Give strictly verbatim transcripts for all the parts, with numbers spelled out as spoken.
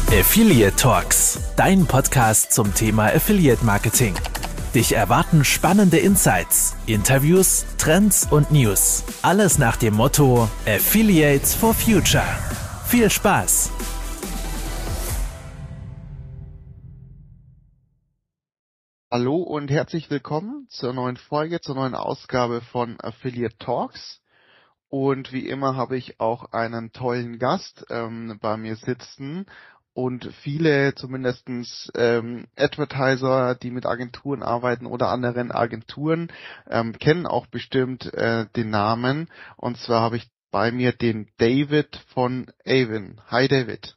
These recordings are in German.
Affiliate Talks, dein Podcast zum Thema Affiliate Marketing. Dich erwarten spannende Insights, Interviews, Trends und News. Alles nach dem Motto Affiliates for Future. Viel Spaß! Hallo und herzlich willkommen zur neuen Folge, zur neuen Ausgabe von Affiliate Talks. Und wie immer habe ich auch einen tollen Gast ähm, bei mir sitzen. Und viele, zumindestens ähm, Advertiser, die mit Agenturen arbeiten oder anderen Agenturen, ähm, kennen auch bestimmt äh, den Namen. Und zwar habe ich bei mir den David von Avon. Hi David.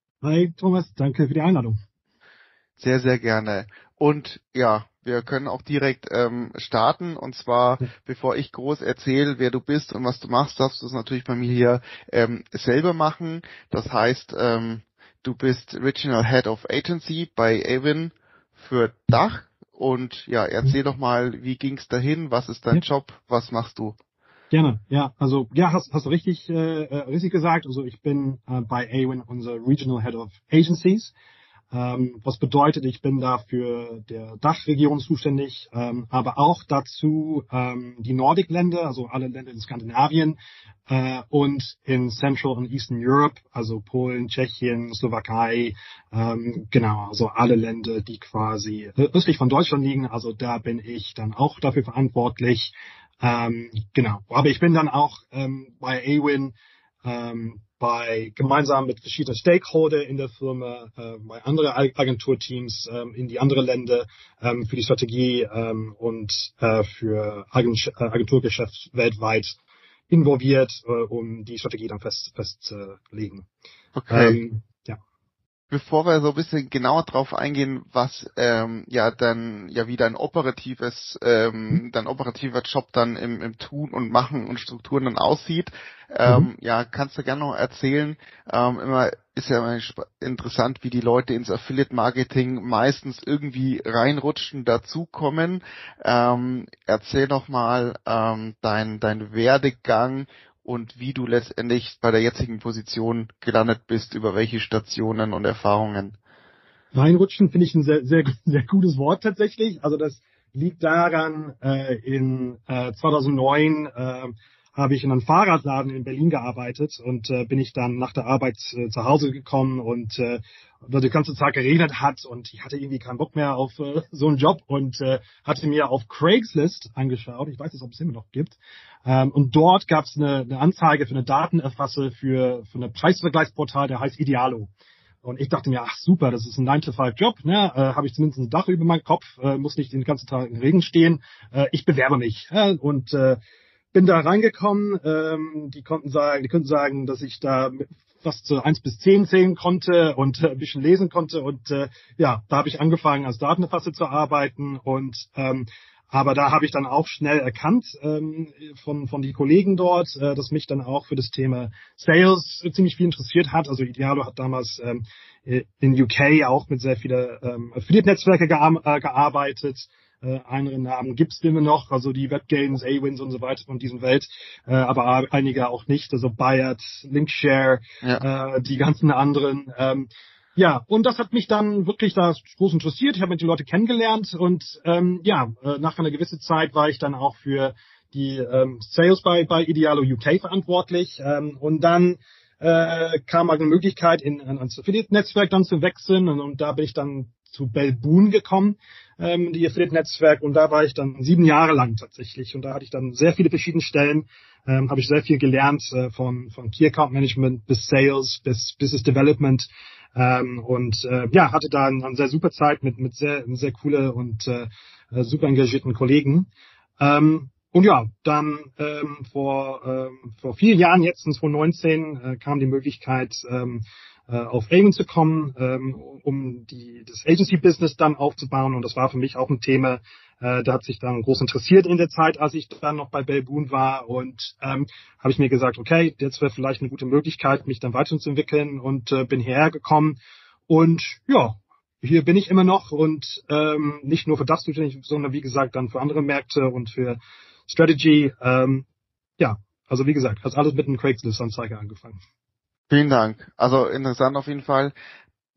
Hi Thomas, danke für die Einladung. Sehr, sehr gerne. Und ja, wir können auch direkt ähm, starten. Und zwar, ja. Bevor ich groß erzähle, wer du bist und was du machst, darfst du es natürlich bei mir hier ähm, selber machen. Das heißt, ähm, du bist Regional Head of Agency bei Avon für Dach. Und ja, erzähl doch mal, wie ging's dahin? Was ist dein ja. Job? Was machst du? Gerne, ja, also ja, hast, hast du richtig, äh, richtig gesagt. Also ich bin äh, bei Avon unser Regional Head of Agencies. Ähm, was bedeutet, ich bin da für der Dachregion zuständig, ähm, aber auch dazu ähm, die Nordic-Länder, also alle Länder in Skandinavien äh, und in Central und Eastern Europe, also Polen, Tschechien, Slowakei, ähm, genau, also alle Länder, die quasi östlich von Deutschland liegen. Also da bin ich dann auch dafür verantwortlich. Ähm, genau, aber ich bin dann auch ähm, bei Avon ähm, bei gemeinsam mit verschiedenen Stakeholder in der Firma, äh, bei anderen Agenturteams ähm, in die anderen Länder ähm, für die Strategie ähm, und äh, für Agent- Agenturgeschäft weltweit involviert, äh, um die Strategie dann fest festzulegen. Okay. Ähm, ja. Bevor wir so ein bisschen genauer drauf eingehen, was ähm, ja dann ja wie dein operatives, ähm, dein operativer Job dann im, im Tun und Machen und Strukturen dann aussieht, ähm, mhm. ja, kannst du gerne noch erzählen. Ähm, immer ist ja immer interessant, wie die Leute ins Affiliate Marketing meistens irgendwie reinrutschen, dazukommen. Ähm, erzähl doch mal ähm, dein dein Werdegang und wie du letztendlich bei der jetzigen Position gelandet bist, über welche Stationen und Erfahrungen. Reinrutschen finde ich ein sehr, sehr, sehr gutes Wort tatsächlich. Also das liegt daran, äh, in äh, zweitausendneun äh, habe ich in einem Fahrradladen in Berlin gearbeitet und äh, bin ich dann nach der Arbeit äh, zu Hause gekommen und äh, weil der ganze Tag geregnet hat und ich hatte irgendwie keinen Bock mehr auf äh, so einen Job und äh, hatte mir auf Craigslist angeschaut, ich weiß nicht, ob es immer noch gibt, ähm, und dort gab es eine, eine Anzeige für eine Datenerfasse für, für ein Preisvergleichsportal, der heißt Idealo. Und ich dachte mir, ach super, das ist ein nine to five Job, ne? Äh, habe ich zumindest ein Dach über meinem Kopf, äh, muss nicht den ganzen Tag im Regen stehen. Äh, ich bewerbe mich. Äh, und äh, bin da reingekommen. Ähm, die konnten sagen, die konnten sagen, dass ich da fast so eins bis zehn zählen konnte und äh, ein bisschen lesen konnte. Und äh, ja, da habe ich angefangen, als Datenerfasser zu arbeiten und ähm, aber da habe ich dann auch schnell erkannt ähm, von von die Kollegen dort, äh, dass mich dann auch für das Thema Sales ziemlich viel interessiert hat. Also Idealo hat damals ähm, in U K auch mit sehr vielen ähm, Affiliate-Netzwerke gear- äh, gearbeitet. Äh, andere Namen gibt's immer noch, also die WebGains, A-Wins und so weiter von dieser Welt, äh, aber einige auch nicht. Also Bayard, Linkshare, ja. äh, die ganzen anderen. Ähm, Ja, und das hat mich dann wirklich da groß interessiert. Ich habe mit den Leuten kennengelernt und ähm, ja, äh, nach einer gewissen Zeit war ich dann auch für die ähm, Sales bei, bei Idealo U K verantwortlich. Ähm, und dann äh, kam halt eine Möglichkeit, in, in ein Affiliate-Netzwerk dann zu wechseln und, und da bin ich dann zu Belboon gekommen, ähm, die Affiliate-Netzwerk, und da war ich dann sieben Jahre lang tatsächlich und da hatte ich dann sehr viele verschiedene Stellen, ähm, habe ich sehr viel gelernt, äh, von, von Key Account Management bis Sales bis Business Development. Ähm, und äh, ja, hatte da eine, eine sehr super Zeit mit mit sehr sehr coole und äh, super engagierten Kollegen. Ähm, und ja, dann ähm, vor ähm, vor vier Jahren, jetzt in zwanzig neunzehn, äh, kam die Möglichkeit, ähm, äh, auf Avon zu kommen, ähm, um die das Agency-Business dann aufzubauen. Und das war für mich auch ein Thema, äh, da hat sich dann groß interessiert in der Zeit, als ich dann noch bei Belboon war. Und ähm, habe ich mir gesagt, okay, jetzt wäre vielleicht eine gute Möglichkeit, mich dann weiterzuentwickeln und äh, bin hierher gekommen. Und ja, hier bin ich immer noch und ähm, nicht nur für das zuständig, sondern wie gesagt dann für andere Märkte und für Strategy. Ähm, ja, also wie gesagt, hat alles mit einem Craigslist-Anzeige angefangen. Vielen Dank. Also interessant auf jeden Fall.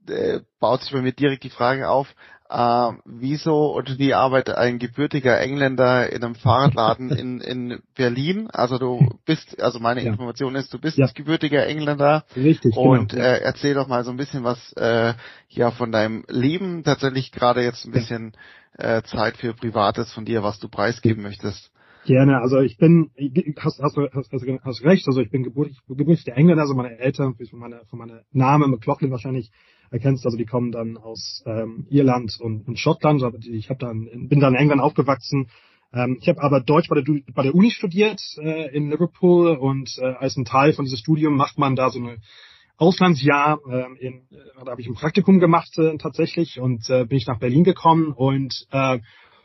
äh, baut sich bei mir direkt die Frage auf, äh, wieso oder wie arbeitet ein gebürtiger Engländer in einem Fahrradladen in, in Berlin? Also du bist, also meine Ja. Information ist, du bist Ja. gebürtiger Engländer. Richtig, und genau. Ja. äh, erzähl doch mal so ein bisschen was äh, ja von deinem Leben, tatsächlich gerade jetzt ein bisschen äh, Zeit für Privates von dir, was du preisgeben möchtest. Gerne, also ich bin, hast, hast, hast, hast, hast recht, also ich bin gebürtig, gebürtig Engländer, also meine Eltern, von meiner, von meiner Name McLaughlin wahrscheinlich erkennst, also die kommen dann aus ähm, Irland und, und Schottland, aber ich habe dann, bin dann in England aufgewachsen. Ähm, ich habe aber Deutsch bei der, bei der Uni studiert äh, in Liverpool und äh, als ein Teil von diesem Studium macht man da so eine Auslandsjahr, ähm, in, äh, da habe ich ein Praktikum gemacht äh, tatsächlich und äh, bin ich nach Berlin gekommen und äh,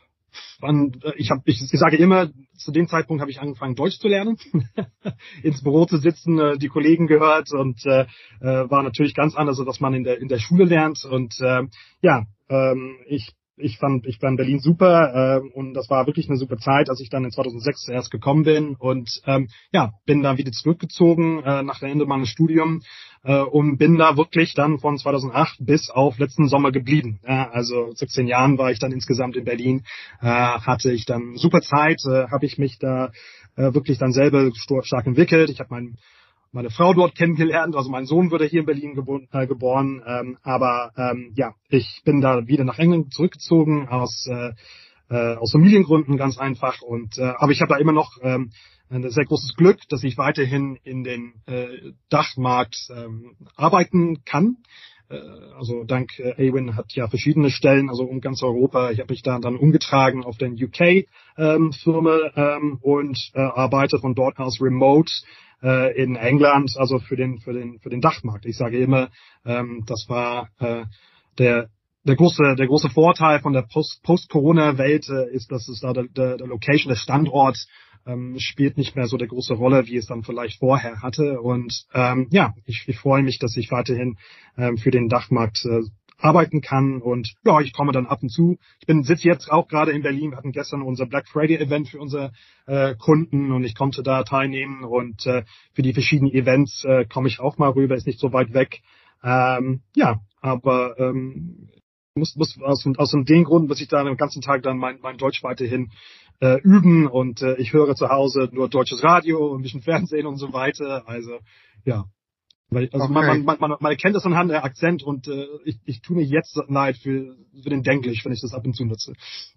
Man, ich, hab, ich, ich sage immer, zu dem Zeitpunkt habe ich angefangen, Deutsch zu lernen, ins Büro zu sitzen, äh, die Kollegen gehört und äh, äh, war natürlich ganz anders, als was man in der in der Schule lernt. Und äh, ja, ähm, ich ich fand ich fand Berlin super äh, und das war wirklich eine super Zeit, als ich dann in zweitausendsechs erst gekommen bin und ähm, ja, bin dann wieder zurückgezogen äh, nach dem Ende meines Studiums äh, und bin da wirklich dann von zweitausendacht bis auf letzten Sommer geblieben. Ja, also siebzehn Jahren war ich dann insgesamt in Berlin, äh, hatte ich dann super Zeit, äh, habe ich mich da äh, wirklich dann selber stark entwickelt. Ich habe mein meine Frau dort kennengelernt, also mein Sohn wurde hier in Berlin geboren, äh, geboren ähm, aber ähm, ja, ich bin da wieder nach England zurückgezogen aus äh, äh, aus Familiengründen ganz einfach und äh, aber ich habe da immer noch ähm, ein sehr großes Glück, dass ich weiterhin in den äh, Dachmarkt ähm, arbeiten kann. Äh, also dank äh, Awin hat ja verschiedene Stellen, also um ganz Europa. Ich habe mich da dann umgetragen auf den U K ähm, Firma ähm, und äh, arbeite von dort aus remote in England, also für den für den für den Dachmarkt. Ich sage immer, ähm, das war äh, der der große der große Vorteil von der Post Post-Corona-Welt äh, ist, dass es da der, der, der Location, der Standort ähm, spielt nicht mehr so der große Rolle, wie es dann vielleicht vorher hatte. Und ähm, ja, ich, ich freue mich, dass ich weiterhin ähm, für den Dachmarkt äh, arbeiten kann und ja, ich komme dann ab und zu. Ich bin sitze jetzt auch gerade in Berlin. Wir hatten gestern unser Black Friday Event für unsere äh, Kunden und ich konnte da teilnehmen und äh, für die verschiedenen Events äh, komme ich auch mal rüber, ist nicht so weit weg. Ähm, ja, aber ähm, muss muss aus aus dem Grund, muss ich da den ganzen Tag dann mein mein Deutsch weiterhin äh, üben und äh, ich höre zu Hause nur deutsches Radio und ein bisschen Fernsehen und so weiter. Also ja. Weil, also okay. man, man, man, man erkennt das anhand der Akzent und äh, ich, ich tue mir jetzt leid für, für den Denglisch, wenn ich das ab und zu nutze.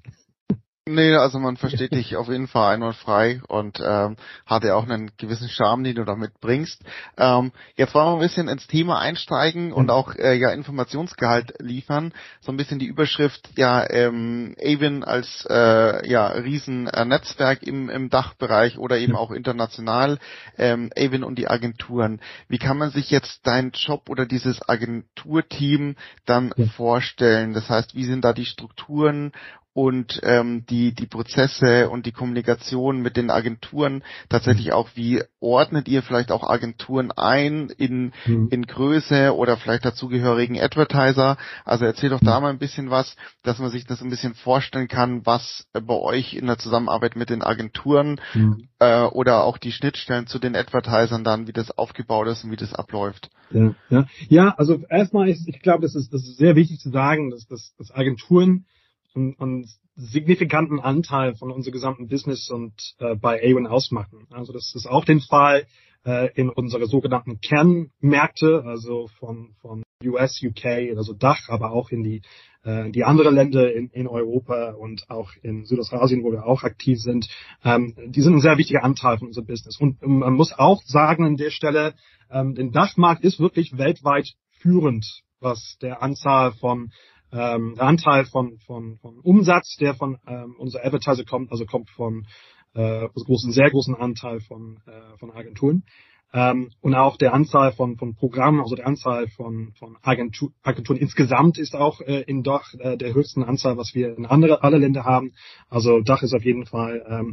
Nee, also man versteht dich auf jeden Fall einwandfrei und ähm, hat ja auch einen gewissen Charme, den du damit bringst. Ähm, jetzt wollen wir ein bisschen ins Thema einsteigen und auch äh, ja Informationsgehalt liefern. So ein bisschen die Überschrift, ja, ähm, Awin als äh, ja riesen äh, Netzwerk im, im Dachbereich oder eben auch international, ähm, Awin und die Agenturen. Wie kann man sich jetzt deinen Job oder dieses Agenturteam dann ja. vorstellen? Das heißt, wie sind da die Strukturen und ähm, die die Prozesse und die Kommunikation mit den Agenturen tatsächlich auch, wie ordnet ihr vielleicht auch Agenturen ein in mhm. in Größe oder vielleicht dazugehörigen Advertiser? Also erzähl doch da mal ein bisschen was, dass man sich das ein bisschen vorstellen kann, was äh, bei euch in der Zusammenarbeit mit den Agenturen mhm. äh, oder auch die Schnittstellen zu den Advertisern dann, wie das aufgebaut ist und wie das abläuft. Ja, ja. ja also erstmal ist, ich glaube, das ist das ist sehr wichtig zu sagen, dass, dass, dass Agenturen einen signifikanten Anteil von unserem gesamten Business und äh, bei Awin ausmachen. Also das ist auch den Fall äh, in unsere sogenannten Kernmärkte, also von von U S, U K, also Dach, aber auch in die äh, die anderen Länder in, in Europa und auch in Südostasien, wo wir auch aktiv sind. Ähm, die sind ein sehr wichtiger Anteil von unserem Business. Und ähm, man muss auch sagen an der Stelle, ähm, der Dachmarkt ist wirklich weltweit führend, was der Anzahl von Ähm, der Anteil von, von, von Umsatz, der von ähm, unserer Advertiser kommt, also kommt von äh, großen, sehr großen Anteil von, äh, von Agenturen. Ähm, und auch der Anzahl von, von Programmen, also der Anzahl von, von Agentur, Agenturen insgesamt ist auch äh, in Dach äh, der höchsten Anzahl, was wir in andere, alle Länder haben. Also Dach ist auf jeden Fall ähm,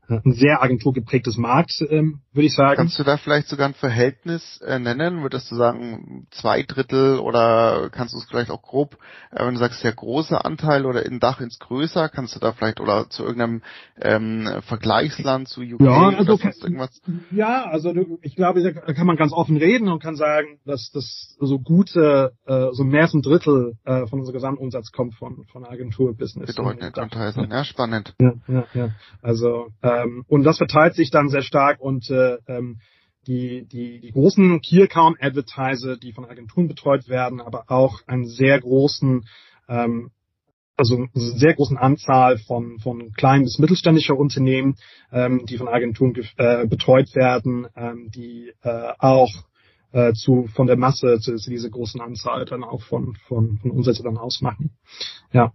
ein sehr agenturgeprägtes Markt, ähm, würde ich sagen. Kannst du da vielleicht sogar ein Verhältnis äh, nennen? Würdest du sagen zwei Drittel oder kannst du es vielleicht auch grob, äh, wenn du sagst, sehr großer Anteil oder in Dach ins Größer, kannst du da vielleicht oder zu irgendeinem ähm, Vergleichsland zu U K ja, also, oder sonst irgendwas? Ja, also ich glaube, da kann man ganz offen reden und kann sagen, dass das so gute, äh, so mehr als ein Drittel äh, von unserem Gesamtumsatz kommt von von Agenturbusiness. Bedeutende Anteil sein, ja, spannend. Ja, ja, ja. Also ähm, und das verteilt sich dann sehr stark und äh, ähm, die die die großen Key Account Advertiser, die von Agenturen betreut werden, aber auch einen sehr großen ähm, also eine sehr großen Anzahl von von kleinen bis mittelständischer Unternehmen, ähm, die von Agenturen äh, betreut werden, ähm, die äh, auch äh, zu von der Masse zu, zu dieser großen Anzahl dann auch von von von Umsätze dann ausmachen. Ja.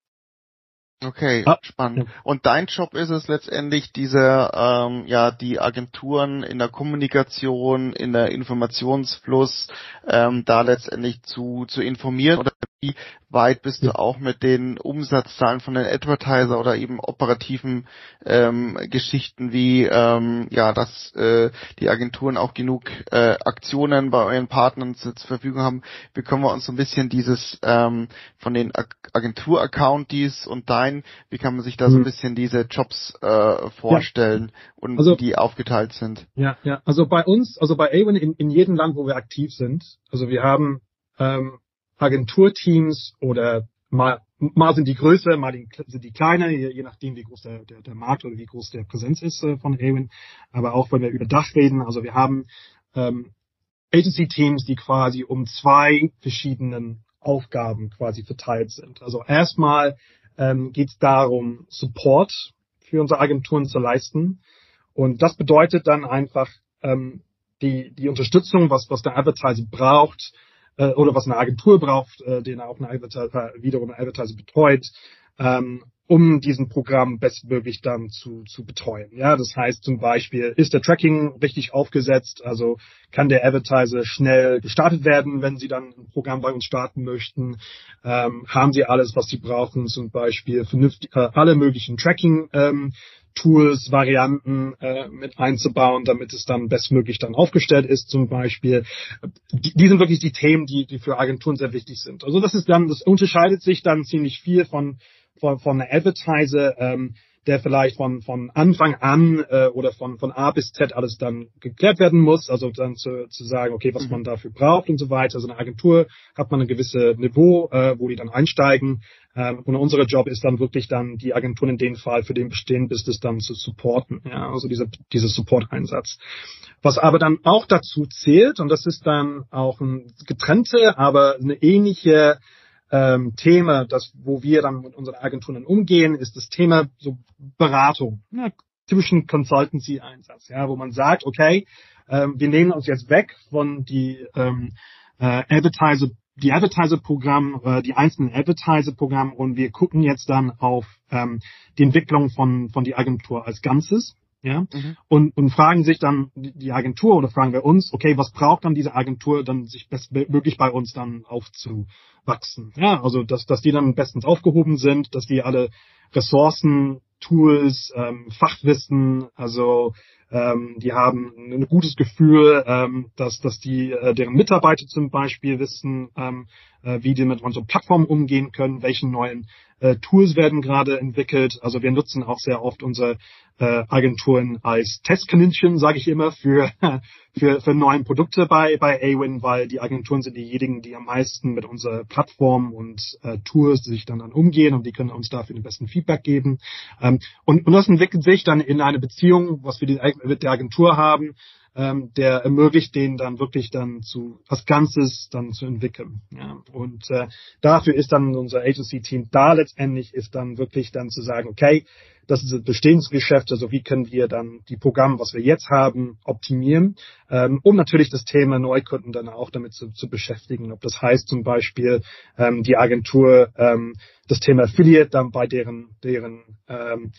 Okay, ah, spannend. Ja. Und dein Job ist es letztendlich, diese, ähm, ja, die Agenturen in der Kommunikation, in der Informationsfluss, ähm, da letztendlich zu zu informieren, oder wie weit bist Ja. du auch mit den Umsatzzahlen von den Advertiser oder eben operativen ähm, Geschichten wie, ähm, ja, dass äh, die Agenturen auch genug äh, Aktionen bei euren Partnern zu, zur Verfügung haben? Wie können wir uns so ein bisschen dieses ähm, von den Ag- Agentur-Accounties und dein, wie kann man sich da so ein bisschen diese Jobs äh, vorstellen ja. und also, wie die aufgeteilt sind? Ja, ja. Also bei uns, also bei Awin in, in jedem Land, wo wir aktiv sind, also wir haben ähm, Agenturteams oder mal mal sind die größer, mal die, sind die kleiner, je, je nachdem wie groß der, der der Markt oder wie groß der Präsenz ist äh, von Awin. Aber auch wenn wir über Dach reden, also wir haben ähm, Agency-Teams, die quasi um zwei verschiedenen Aufgaben quasi verteilt sind. Also erstmal ähm, geht es darum, Support für unsere Agenturen zu leisten. Und das bedeutet dann einfach ähm, die die Unterstützung, was was der Advertiser braucht äh, oder was eine Agentur braucht, äh, den auch eine Advertiser wiederum eine Advertiser betreut, ähm, um diesen Programm bestmöglich dann zu zu betreuen. Ja, das heißt zum Beispiel, ist der Tracking richtig aufgesetzt? Also kann der Advertiser schnell gestartet werden, wenn Sie dann ein Programm bei uns starten möchten? Ähm, haben Sie alles, was Sie brauchen? Zum Beispiel vernünftig äh, alle möglichen Tracking ähm, Tools, Varianten äh, mit einzubauen, damit es dann bestmöglich dann aufgestellt ist zum Beispiel. Die, die sind wirklich die Themen, die, die für Agenturen sehr wichtig sind. Also das ist dann, das unterscheidet sich dann ziemlich viel von von, von einer Advertiser, ähm, der vielleicht von von Anfang an äh, oder von von A bis Z alles dann geklärt werden muss, also dann zu, zu sagen, okay, was man dafür braucht und so weiter. Also eine Agentur hat man ein gewisses Niveau, äh, wo die dann einsteigen. Ähm, und unser Job ist dann wirklich dann die Agenturen in dem Fall für den bestehenden Business dann zu supporten. Ja, also dieser dieser Support-Einsatz. Was aber dann auch dazu zählt, und das ist dann auch ein getrennte, aber eine ähnliche Ähm, Thema, das, wo wir dann mit unseren Agenturen umgehen, ist das Thema so Beratung, ja, typischen Consultancy-Einsatz, ja, wo man sagt, okay, ähm, wir nehmen uns jetzt weg von die ähm, äh, Advertiser, die Advertiser-Programm, äh, die einzelnen Advertiser-Programm und wir gucken jetzt dann auf ähm, die Entwicklung von von die Agentur als Ganzes. Ja, mhm. und, und fragen sich dann die Agentur oder fragen wir uns, okay, was braucht dann diese Agentur, dann sich bestmöglich bei uns dann aufzuwachsen? Ja, also, dass, dass die dann bestens aufgehoben sind, dass die alle Ressourcen, Tools, ähm, Fachwissen, also, ähm, die haben ein gutes Gefühl, ähm, dass, dass die, äh, deren Mitarbeiter zum Beispiel wissen, ähm, äh, wie die mit unseren Plattformen umgehen können, welche neuen äh, Tools werden gerade entwickelt. Also wir nutzen auch sehr oft unsere äh, Agenturen als Testkaninchen, sage ich immer, für, für, für neue Produkte bei, bei Awin, weil die Agenturen sind diejenigen, die am meisten mit unserer Plattform und äh, Tools sich dann, dann umgehen und die können uns dafür den besten Feedback geben. Ähm, und, und das entwickelt sich dann in eine Beziehung, was wir die, mit der Agentur haben, ähm, der ermöglicht denen dann wirklich dann zu was Ganzes dann zu entwickeln. Ja. Und äh, dafür ist dann unser Agency-Team da letztendlich, ist dann wirklich dann zu sagen, okay, das ist das Bestehensgeschäft, also wie können wir dann die Programme, was wir jetzt haben, optimieren, ähm, um natürlich das Thema Neukunden dann auch damit zu, zu beschäftigen. Ob das heißt zum Beispiel ähm, die Agentur ähm, das Thema Affiliate dann bei deren deren ähm,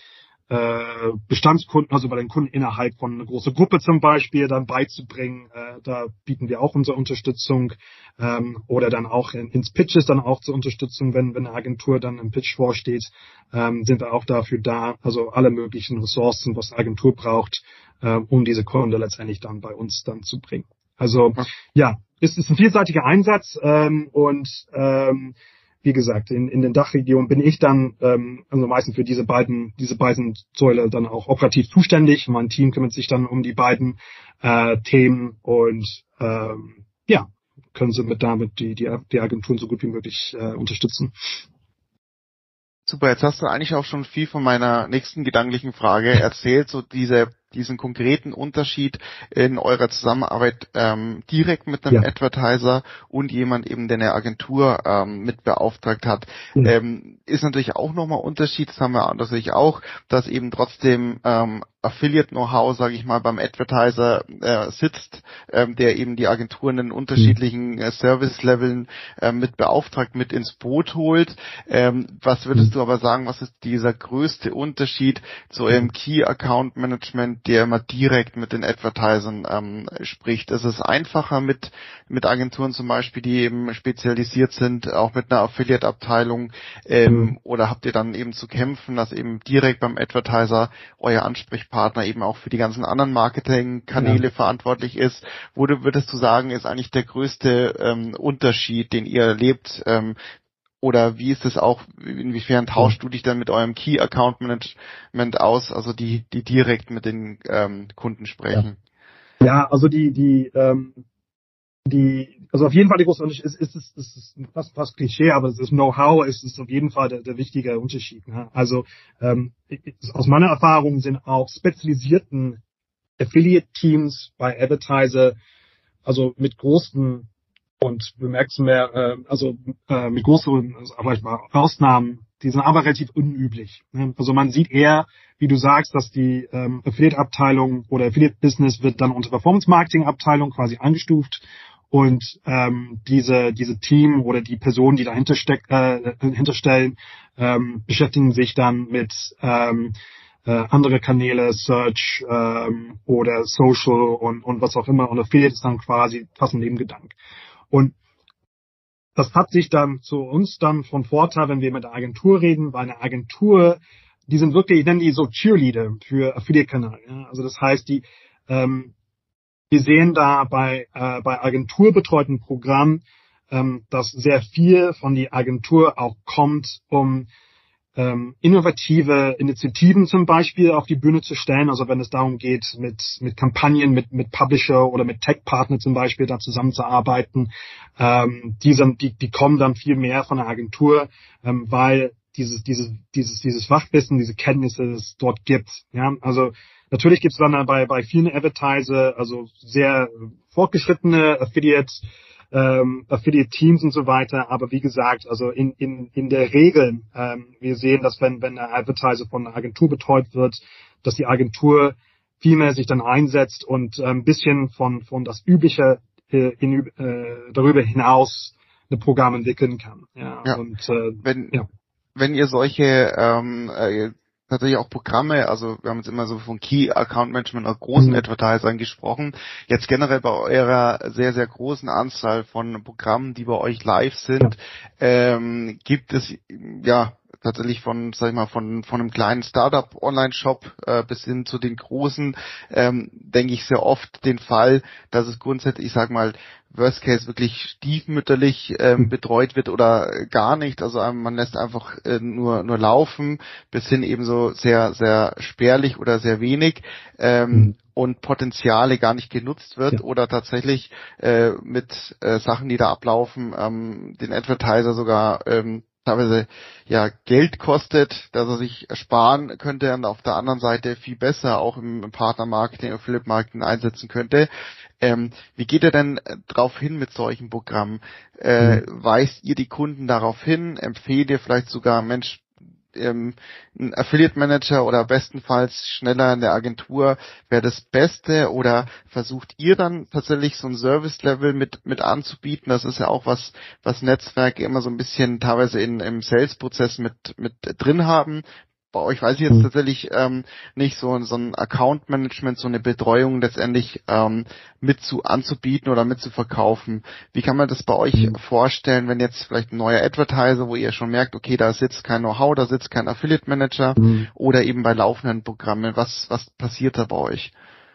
äh, Bestandskunden, also bei den Kunden innerhalb von einer großen Gruppe zum Beispiel, dann beizubringen. Äh, da bieten wir auch unsere Unterstützung, ähm, oder dann auch in, ins Pitches dann auch zur Unterstützung, wenn, wenn eine Agentur dann im Pitch vorsteht, ähm, sind wir auch dafür da, also alle möglichen Ressourcen, was eine Agentur braucht, äh, um diese Kunde letztendlich dann bei uns dann zu bringen. Also ja, es ist ein vielseitiger Einsatz, ähm, und ähm, wie gesagt, in, in den Dachregionen bin ich dann ähm, also meistens für diese beiden diese beiden Säule dann auch operativ zuständig. Mein Team kümmert sich dann um die beiden äh, Themen und ähm, ja, können sie mit damit die die, die Agenturen so gut wie möglich äh, unterstützen. Super, jetzt hast du eigentlich auch schon viel von meiner nächsten gedanklichen Frage erzählt, so diese diesen konkreten Unterschied in eurer Zusammenarbeit ähm, direkt mit einem ja. Advertiser und jemand eben, der eine Agentur ähm, mit beauftragt hat, ja. ähm, ist natürlich auch nochmal Unterschied, das haben wir natürlich auch, dass eben trotzdem ähm, Affiliate-Know-how, sage ich mal, beim Advertiser äh, sitzt, ähm, der eben die Agenturen in unterschiedlichen äh, Service-Leveln äh, mit beauftragt, mit ins Boot holt. Ähm, was würdest du aber sagen, was ist dieser größte Unterschied zu eurem Key-Account-Management, der immer direkt mit den Advertisern ähm, spricht? Ist es einfacher mit mit Agenturen zum Beispiel, die eben spezialisiert sind, auch mit einer Affiliate-Abteilung, ähm, mhm. oder habt ihr dann eben zu kämpfen, dass eben direkt beim Advertiser euer Ansprechpartner eben auch für die ganzen anderen Marketingkanäle ja. verantwortlich ist? Wo du, würdest du sagen, ist eigentlich der größte ähm, Unterschied, den ihr erlebt? Ähm, Oder wie ist es auch, inwiefern tauschst du dich dann mit eurem Key Account Management aus, also die, die direkt mit den ähm, Kunden sprechen? Ja, ja, also die, die, ähm, die, also auf jeden Fall der große Unterschied ist, ist, ist, ist, ist fast, fast Klischee, aber das Know-how ist, ist auf jeden Fall der, der wichtige Unterschied. Ne? Also ähm, aus meiner Erfahrung sind auch spezialisierten Affiliate-Teams bei Advertiser, also mit großen und du merkst mehr, äh, also äh, mit großen also vielleicht mal Ausnahmen, die sind aber relativ unüblich. Ne? Also man sieht eher, wie du sagst, dass die ähm, Affiliate-Abteilung oder Affiliate-Business wird dann unter Performance-Marketing-Abteilung quasi eingestuft und ähm, diese diese Team oder die Personen, die dahinter steck, äh, hinterstellen, ähm, beschäftigen sich dann mit ähm, äh, andere Kanäle, Search ähm, oder Social und und was auch immer. Und Affiliate ist dann quasi fast ein Nebengedanke. Und das hat sich dann zu uns dann von Vorteil, wenn wir mit der Agentur reden, weil eine Agentur, die sind wirklich, ich nenne die so Cheerleader für Affiliate-Kanal. Ja? Also das heißt, die, ähm, wir sehen da bei, äh, bei agenturbetreuten Programmen, ähm, dass sehr viel von die Agentur auch kommt, um ähm, innovative Initiativen zum Beispiel auf die Bühne zu stellen. Also wenn es darum geht, mit mit Kampagnen, mit mit Publisher oder mit Tech-Partner zum Beispiel da zusammenzuarbeiten, ähm, die, sind, die, die kommen dann viel mehr von der Agentur, ähm, weil dieses dieses dieses dieses Fachwissen, diese Kenntnisse es dort gibt. Ja, also natürlich gibt es dann bei bei vielen Advertiser also sehr fortgeschrittene Affiliates. Ähm, Affiliate-Teams und so weiter, aber wie gesagt, also in in in der Regel, ähm, wir sehen, dass wenn wenn der Advertiser von einer Agentur betreut wird, dass die Agentur viel mehr sich dann einsetzt und äh, ein bisschen von von das Übliche äh, in, äh, darüber hinaus ein Programm entwickeln kann. Ja, ja. und äh, wenn ja. wenn ihr solche ähm, äh, natürlich auch Programme, also wir haben jetzt immer so von Key Account Management und großen mhm. Advertisern gesprochen. Jetzt generell bei eurer sehr, sehr großen Anzahl von Programmen, die bei euch live sind, ja. ähm, gibt es ja tatsächlich von, sag ich mal, von von einem kleinen Startup Online-Shop äh, bis hin zu den großen, ähm, denke ich sehr oft den Fall, dass es grundsätzlich, ich sag mal, Worst Case wirklich stiefmütterlich ähm, betreut wird oder gar nicht. Also ähm, man lässt einfach äh, nur nur laufen, bis hin eben so sehr sehr spärlich oder sehr wenig ähm, mhm. und Potenziale gar nicht genutzt wird ja. oder tatsächlich äh, mit äh, Sachen, die da ablaufen, ähm, den Advertiser sogar ähm, teilweise ja Geld kostet, dass er sich sparen könnte und auf der anderen Seite viel besser auch im, im Partnermarketing, Affiliate-Marketing einsetzen könnte. Ähm, wie geht ihr denn drauf hin mit solchen Programmen? Äh, mhm. Weist ihr die Kunden darauf hin? Empfehlt ihr vielleicht sogar, Mensch, ähm, ein Affiliate-Manager oder bestenfalls schneller in der Agentur wäre das Beste? Oder versucht ihr dann tatsächlich so ein Service-Level mit mit anzubieten? Das ist ja auch was, was Netzwerke immer so ein bisschen teilweise in im Sales-Prozess mit mit drin haben. bei euch weiß ich jetzt tatsächlich ähm, nicht, so, so ein Account-Management, so eine Betreuung letztendlich ähm, mit zu anzubieten oder mit zu verkaufen. Wie kann man das bei euch mhm. vorstellen, wenn jetzt vielleicht ein neuer Advertiser, wo ihr schon merkt, okay, da sitzt kein Know-how, da sitzt kein Affiliate-Manager mhm. oder eben bei laufenden Programmen, was was passiert da bei euch?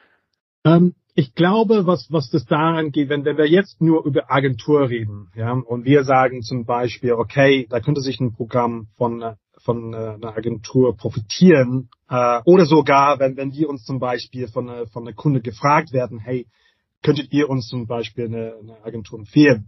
Ähm, ich glaube, was was das daran geht, wenn, wenn wir jetzt nur über Agentur reden, ja, und wir sagen zum Beispiel, okay, da könnte sich ein Programm von von einer Agentur profitieren, äh, oder sogar, wenn wenn wir uns zum Beispiel von einer, von einer Kunde gefragt werden, hey, könntet ihr uns zum Beispiel eine, eine Agentur empfehlen?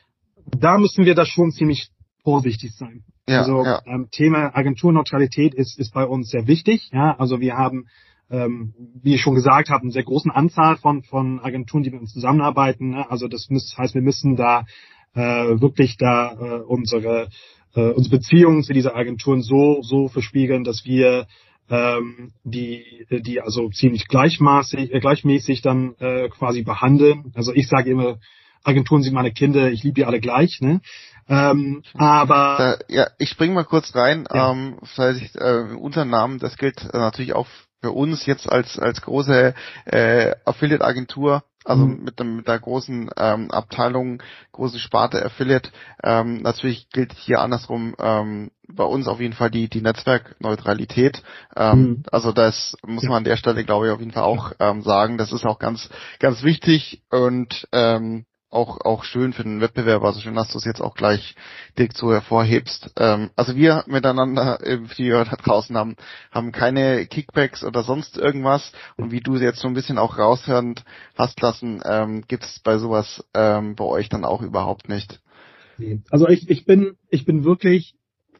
Da müssen wir da schon ziemlich vorsichtig sein. Ja, also ja. Ähm, Thema Agenturneutralität ist ist bei uns sehr wichtig. Ja, also wir haben, ähm, wie ich schon gesagt habe, eine sehr großen Anzahl von von Agenturen, die mit uns zusammenarbeiten. Ne? Also das muss, heißt, wir müssen da äh, wirklich da äh, unsere äh, unsere Beziehungen zu dieser Agenturen so so verspiegeln, dass wir ähm, die die also ziemlich gleichmäßig äh, gleichmäßig dann äh, quasi behandeln. Also ich sage immer, Agenturen sind meine Kinder, ich liebe die alle gleich, ne? Ähm, aber da, ja, ich spring mal kurz rein, ja. ähm, vielleicht äh, Unternamen, das gilt äh, natürlich auch für uns jetzt als als große äh, Affiliate-Agentur, also mhm. mit dem mit der großen ähm, Abteilung, große Sparte Affiliate. Ähm, natürlich gilt hier andersrum ähm, bei uns auf jeden Fall die die Netzwerkneutralität. Ähm, mhm. Also das muss man an der Stelle, glaube ich, auf jeden Fall auch ähm, sagen. Das ist auch ganz ganz wichtig und ähm, auch auch schön für den Wettbewerb, also schön, dass du es jetzt auch gleich direkt so hervorhebst. Ähm, also wir miteinander, die wir da draußen haben, haben keine Kickbacks oder sonst irgendwas. Und wie du jetzt so ein bisschen auch raushören hast lassen, ähm, gibt es bei sowas ähm, bei euch dann auch überhaupt nicht. Also ich ich bin ich bin wirklich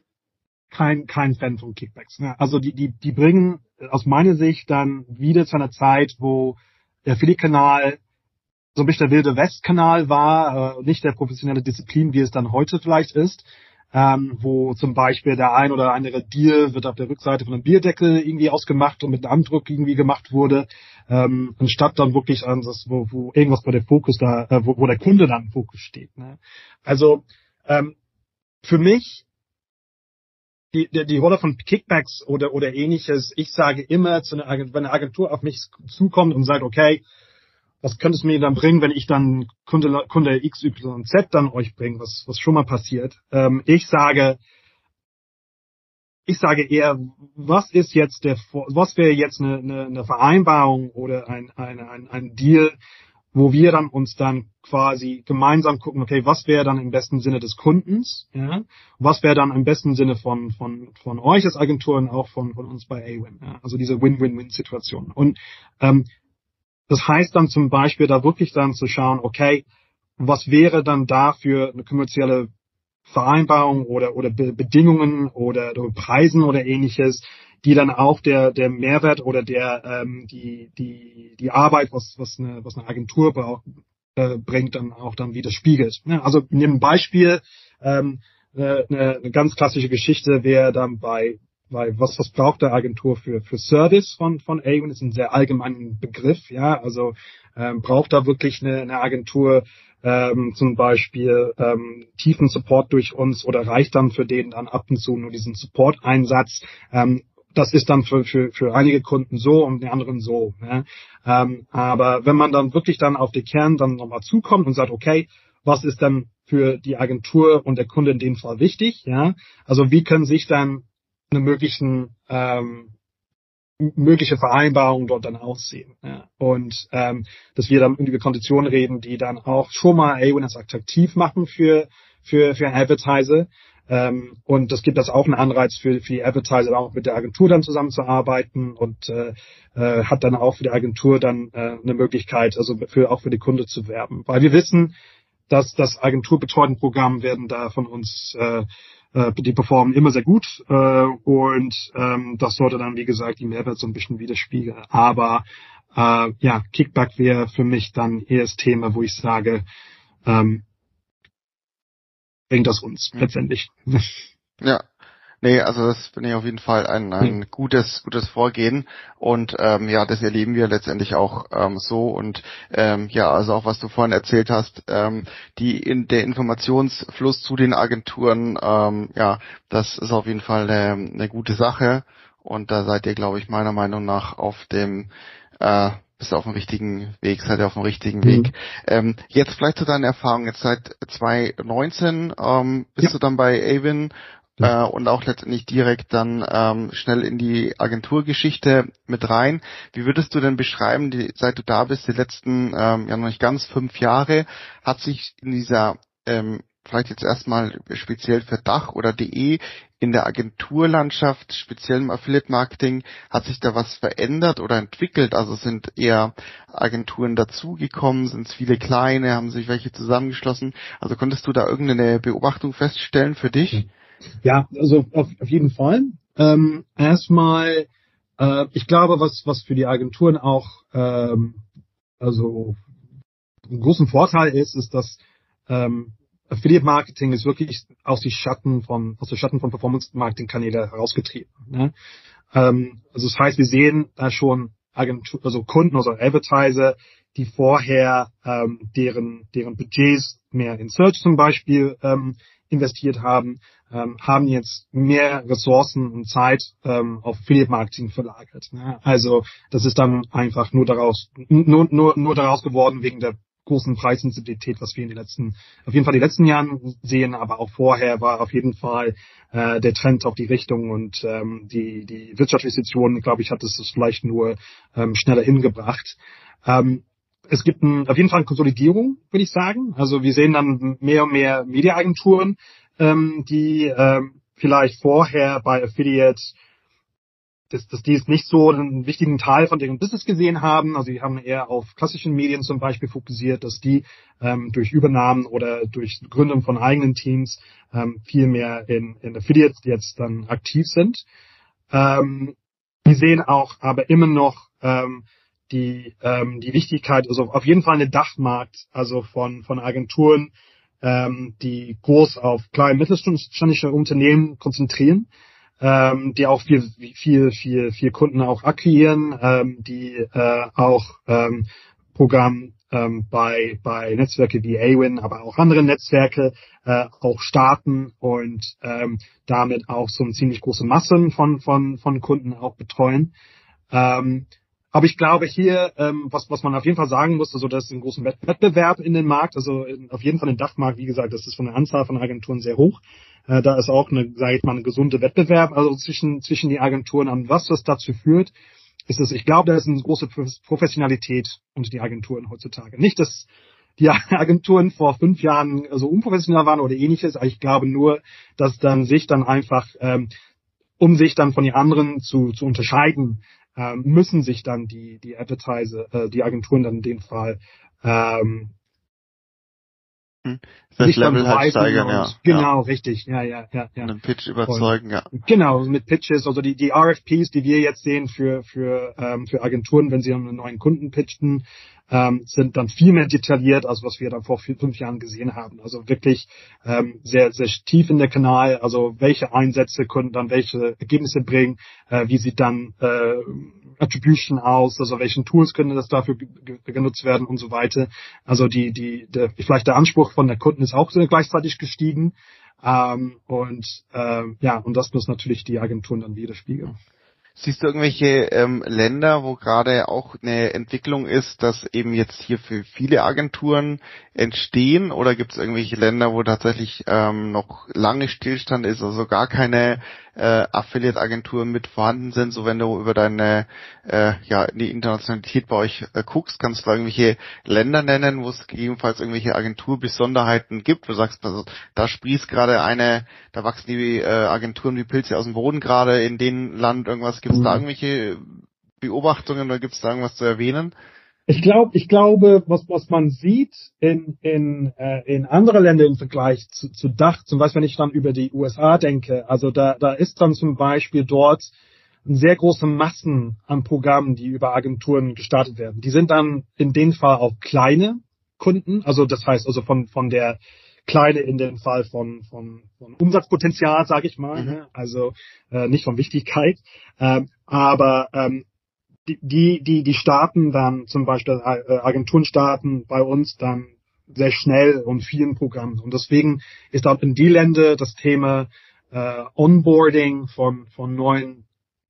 kein kein Fan von Kickbacks. Ne? Also die die die bringen aus meiner Sicht dann wieder zu einer Zeit, wo der Affiliate-Kanal so ein bisschen der Wilde West-Kanal war, äh, nicht der professionelle Disziplin, wie es dann heute vielleicht ist, ähm, wo zum Beispiel der ein oder andere Deal wird auf der Rückseite von einem Bierdeckel irgendwie ausgemacht und mit einem Andruck irgendwie gemacht wurde, ähm, anstatt dann wirklich an das, wo, wo irgendwas bei der Fokus da, äh, wo, wo der Kunde dann im Fokus steht. Ne? Also ähm, für mich die, die, die Rolle von Kickbacks oder oder ähnliches, ich sage immer, zu einer Agentur, wenn eine Agentur auf mich zukommt und sagt, okay, was könnte es mir dann bringen, wenn ich dann Kunde, Kunde X Y Z dann euch bringe, was, was schon mal passiert? Ähm, ich sage, ich sage eher, was ist jetzt der, was wäre jetzt eine, eine, eine Vereinbarung oder ein, ein, ein, ein Deal, wo wir dann uns dann quasi gemeinsam gucken, okay, was wäre dann im besten Sinne des Kundens, ja? Was wäre dann im besten Sinne von, von, von euch als Agentur und auch von, von uns bei A-Win, ja? Also diese Win-Win-Win-Situation. Und, ähm, das heißt dann zum Beispiel da wirklich dann zu schauen, okay, was wäre dann da für eine kommerzielle Vereinbarung oder oder Be- Bedingungen oder, oder Preisen oder ähnliches, die dann auch der der Mehrwert oder der ähm, die die die Arbeit, was was eine was eine Agentur braucht, äh, bringt, dann auch dann widerspiegelt. Ja, also in dem Beispiel ähm, eine, eine ganz klassische Geschichte wäre dann bei Weil was was braucht der Agentur für für Service von von A-Win ist ein sehr allgemeiner Begriff, ja. Also ähm, braucht da wirklich eine, eine Agentur ähm, zum Beispiel ähm, tiefen Support durch uns oder reicht dann für den dann ab und zu nur diesen Support-Einsatz? Ähm, das ist dann für für für einige Kunden so und die anderen so. Ja? Ähm, aber wenn man dann wirklich dann auf den Kern dann nochmal zukommt und sagt, okay, was ist dann für die Agentur und der Kunde in dem Fall wichtig? Ja, also wie können sich dann eine möglichen ähm, mögliche Vereinbarung dort dann aussehen. Ja. Und ähm, dass wir dann über Konditionen reden, die dann auch schon mal A-Win als attraktiv machen für für für Advertiser. Ähm, und das gibt das auch einen Anreiz für für die Advertiser, auch mit der Agentur dann zusammenzuarbeiten und äh, äh, hat dann auch für die Agentur dann äh, eine Möglichkeit, also für auch für die Kunde zu werben. Weil wir wissen, dass das agenturbetreuten Programm werden da von uns äh, die performen immer sehr gut äh, und ähm, das sollte dann, wie gesagt, die Mehrwert so ein bisschen widerspiegeln. Aber äh, ja, Kickback wäre für mich dann eher das Thema, wo ich sage, ähm, bringt das uns mhm. letztendlich. Ja. Nee, also das finde ich auf jeden Fall ein, ein mhm. gutes gutes Vorgehen und ähm, ja, das erleben wir letztendlich auch ähm, so und ähm, ja, also auch was du vorhin erzählt hast, ähm, die in der Informationsfluss zu den Agenturen, ähm, ja, das ist auf jeden Fall eine, eine gute Sache Und da seid ihr, glaube ich, meiner Meinung nach auf dem, äh, bist du auf dem richtigen Weg, seid ihr auf dem richtigen mhm. Weg. Ähm, jetzt vielleicht zu deinen Erfahrungen. Jetzt seit zwanzig neunzehn ähm, bist ja. du dann bei Avin äh, und auch letztendlich direkt dann ähm, schnell in die Agenturgeschichte mit rein. Wie würdest du denn beschreiben, die, seit du da bist, die letzten ähm, ja noch nicht ganz fünf Jahre, hat sich in dieser ähm, vielleicht jetzt erstmal speziell für Dach oder D E in der Agenturlandschaft, speziell im Affiliate-Marketing, hat sich da was verändert oder entwickelt? Also sind eher Agenturen dazugekommen, sind es viele kleine, haben sich welche zusammengeschlossen? Also konntest du da irgendeine Beobachtung feststellen für dich? Ja, also auf, auf jeden Fall. Ähm, erstmal, äh, ich glaube, was was für die Agenturen auch ähm, also einen großen Vorteil ist, ist, dass ähm, Affiliate Marketing ist wirklich aus die Schatten von, aus der Schatten von Performance Marketing Kanäle herausgetrieben. Ne? Ähm, also das heißt, wir sehen da schon Agentur, also Kunden, also Advertiser, die vorher ähm, deren deren Budgets mehr in Search zum Beispiel ähm, investiert haben, ähm, haben jetzt mehr Ressourcen und Zeit ähm, auf Affiliate Marketing verlagert. Ne? Also das ist dann einfach nur daraus nur nur nur daraus geworden wegen der großen Preissensibilität, was wir in den letzten, auf jeden Fall die letzten Jahren sehen, aber auch vorher war auf jeden Fall äh, der Trend auf die Richtung und ähm, die die wirtschaftliche Situation, glaube ich, hat es das vielleicht nur ähm, schneller hingebracht. Ähm, es gibt ein, auf jeden Fall eine Konsolidierung, würde ich sagen. Also wir sehen dann mehr und mehr Mediaagenturen, ähm, die ähm, vielleicht vorher bei Affiliate dass, dass die es nicht so einen wichtigen Teil von deren Business gesehen haben. Also die haben eher auf klassischen Medien zum Beispiel fokussiert, dass die ähm, durch Übernahmen oder durch Gründung von eigenen Teams ähm, viel mehr in, in Affiliates jetzt dann aktiv sind. Ähm, wir sehen auch aber immer noch ähm, die ähm, die Wichtigkeit, also auf jeden Fall eine Dachmarkt, also von von Agenturen, ähm, die groß auf kleine mittelständische Unternehmen konzentrieren. Ähm, die auch viel, viel, viel, viel Kunden auch akquirieren, ähm, die äh, auch ähm, Programm ähm, bei bei Netzwerke wie Awin, aber auch andere Netzwerke äh, auch starten und ähm, damit auch so eine ziemlich große Massen von von von Kunden auch betreuen. Ähm, aber ich glaube hier, ähm, was was man auf jeden Fall sagen muss, also das ist ein großer Wettbewerb in den Markt, also in, auf jeden Fall den Dachmarkt, wie gesagt, das ist von der Anzahl von Agenturen sehr hoch. Äh, da ist auch eine, sage ich mal, eine gesunde Wettbewerb, also zwischen zwischen die Agenturen. Und was das dazu führt, ist es, ich glaube, da ist eine große Professionalität unter die Agenturen heutzutage. Nicht, dass die Agenturen vor fünf Jahren so unprofessionell waren oder ähnliches, aber ich glaube nur, dass dann sich dann einfach, ähm, um sich dann von den anderen zu zu unterscheiden, ähm, müssen sich dann die die Advertiser, äh, die Agenturen dann in dem Fall ähm, das Level halt steigern, ja. Genau, ja. richtig, ja, ja, ja, ja. Einen Pitch überzeugen, und, ja. Genau, mit Pitches, also die die R F Ps, die wir jetzt sehen für für ähm, für Agenturen, wenn sie einen neuen Kunden pitchen, ähm, sind dann viel mehr detailliert, als was wir dann vor vier, fünf Jahren gesehen haben. Also wirklich ähm, sehr sehr tief in der Kanal, also welche Einsätze können dann welche Ergebnisse bringen, äh, wie sieht dann äh, Attribution aus, also welchen Tools können das dafür g- g- genutzt werden und so weiter. Also die die der, vielleicht der Anspruch von der Kunden ist auch so gleichzeitig gestiegen. Ähm, und ähm, ja, und das muss natürlich die Agenturen dann widerspiegeln. Siehst du irgendwelche ähm, Länder, wo gerade auch eine Entwicklung ist, dass eben jetzt hier für viele Agenturen entstehen? Oder gibt es irgendwelche Länder, wo tatsächlich ähm, noch lange Stillstand ist, also gar keine äh, Affiliate-Agenturen mit vorhanden sind? So wenn du über deine äh, ja die Internationalität bei euch äh, guckst, kannst du da irgendwelche Länder nennen, wo es gegebenenfalls irgendwelche Agenturbesonderheiten gibt? Du sagst, also, da sprießt gerade eine, da wachsen die äh, Agenturen wie Pilze aus dem Boden gerade in dem Land irgendwas. Gibt es da irgendwelche Beobachtungen oder gibt es da irgendwas zu erwähnen? Ich glaube, ich glaube, was was man sieht in in äh, in andere Länder im Vergleich zu, zu Dach, zum Beispiel wenn ich dann über die U S A denke, also da da ist dann zum Beispiel dort sehr große Massen an Programmen, die über Agenturen gestartet werden. Die sind dann in dem Fall auch kleine Kunden, also das heißt also von von der kleine in dem Fall von von, von Umsatzpotenzial, sage ich mal, mhm. ne? Also äh, nicht von Wichtigkeit, ähm, aber ähm, die die die die starten dann zum Beispiel äh, Agenturen starten bei uns dann sehr schnell und vielen Programmen und deswegen ist auch in die Länder das Thema äh, Onboarding von von neuen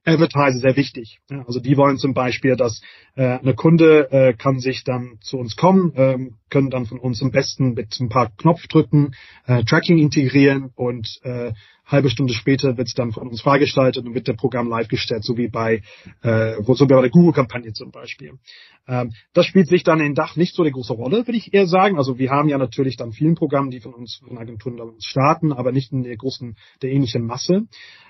Advertiser sehr wichtig. Ja, also die wollen zum Beispiel, dass äh, eine Kunde äh, kann sich dann zu uns kommen, ähm, können dann von uns am besten mit ein paar Knopfdrücken äh, Tracking integrieren und äh, halbe Stunde später wird es dann von uns freigestaltet und wird der Programm live gestellt, so wie bei äh, wo so wie bei der Google-Kampagne zum Beispiel. Ähm, das spielt sich dann in Dach nicht so eine große Rolle, würde ich eher sagen. Also wir haben ja natürlich dann vielen Programmen, die von uns, von Agenturen dann starten, aber nicht in der großen, der ähnlichen Masse.